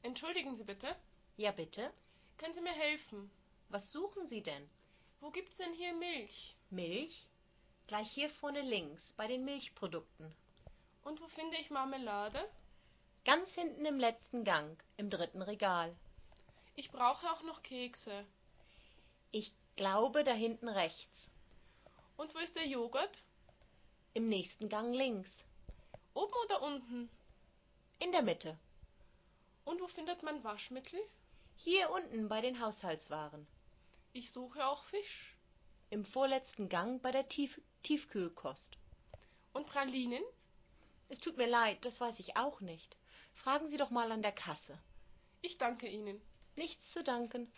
Entschuldigen Sie bitte, Ja, bitte? können Sie mir helfen? Was suchen Sie denn? Wo gibt's denn hier Milch? Milch? Gleich hier vorne links, bei den Milchprodukten. Und wo finde ich Marmelade? Ganz hinten im letzten Gang, im 3. Regal. Ich brauche auch noch Kekse. Ich glaube, da hinten rechts. Und wo ist der Joghurt? Im nächsten Gang links. Oben oder unten? In der Mitte. Und wo findet man Waschmittel? Hier unten bei den Haushaltswaren. Ich suche auch Fisch. Im vorletzten Gang bei der Tiefkühlkost. Und Pralinen? Es tut mir leid, das weiß ich auch nicht. Fragen Sie doch mal an der Kasse. Ich danke Ihnen. Nichts zu danken.